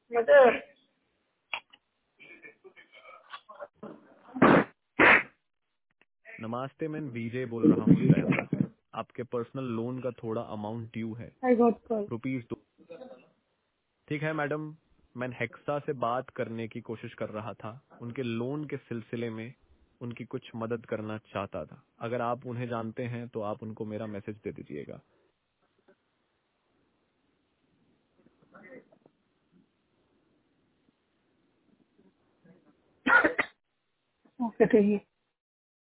Mother. नमस्ते, मैं विजय बोल रहा हूँ जयपुर से। आपके पर्सनल लोन का थोड़ा अमाउंट ड्यू है, आई गॉट कॉल। ₹2। ठीक है मैडम, मैं हेक्सा से बात करने की कोशिश कर रहा था। उनके लोन के सिलसिले में उनकी कुछ मदद करना चाहता था। अगर आप उन्हें जानते हैं तो आप उनको मेरा मैसेज दे दीजिएगा। ओके, ठीक है।